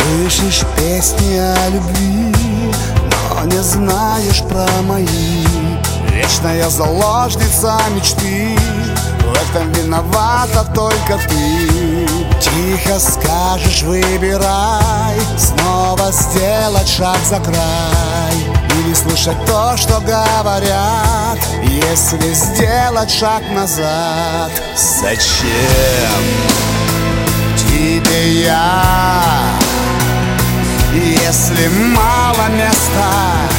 Слышишь песни о любви, но не знаешь про мои. Вечная заложница мечты, в этом виновата только ты. Тихо скажешь, выбирай, снова сделать шаг за край, или слушать то, что говорят, если сделать шаг назад. Зачем тебе я, если мало места?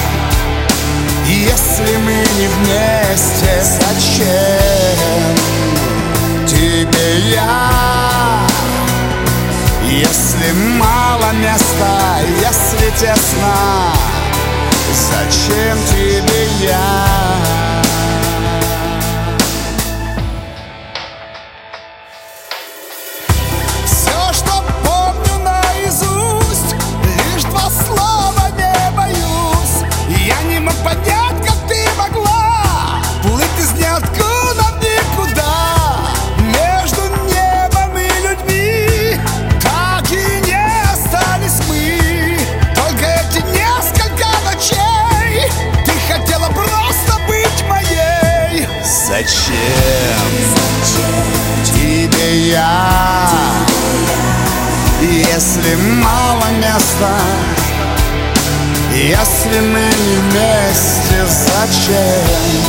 Если мы не вместе, зачем тебе я? Если мало места, если тесно, зачем тебе я? Все, что помню наизусть, лишь два слова, не боюсь. Я не мог понять, как ты могла плыть из ниоткуда в никуда. Между небом и людьми так и не остались мы. Только эти несколько ночей ты хотела просто быть моей. Зачем тебе я, если мало места? Если мы не вместе, зачем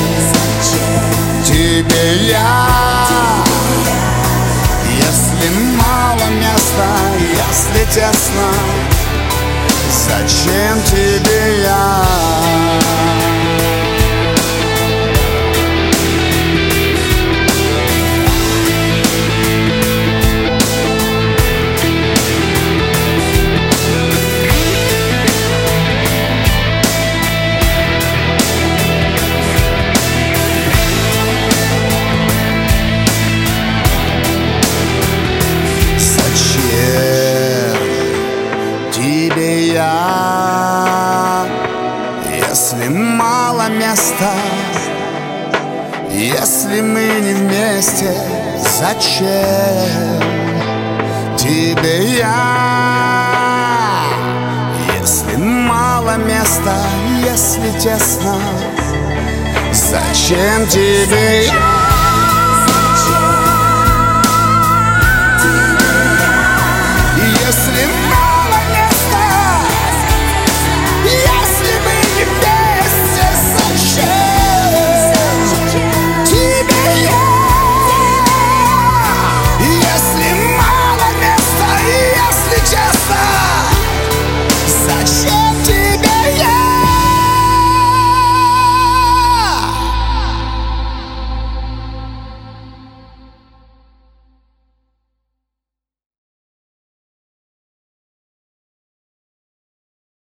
тебе я? Если мало места, если тесно, зачем тебе я? Тебе я, если мало места, если мы не вместе, зачем тебе я? Если мало места, если тесно, зачем тебе я?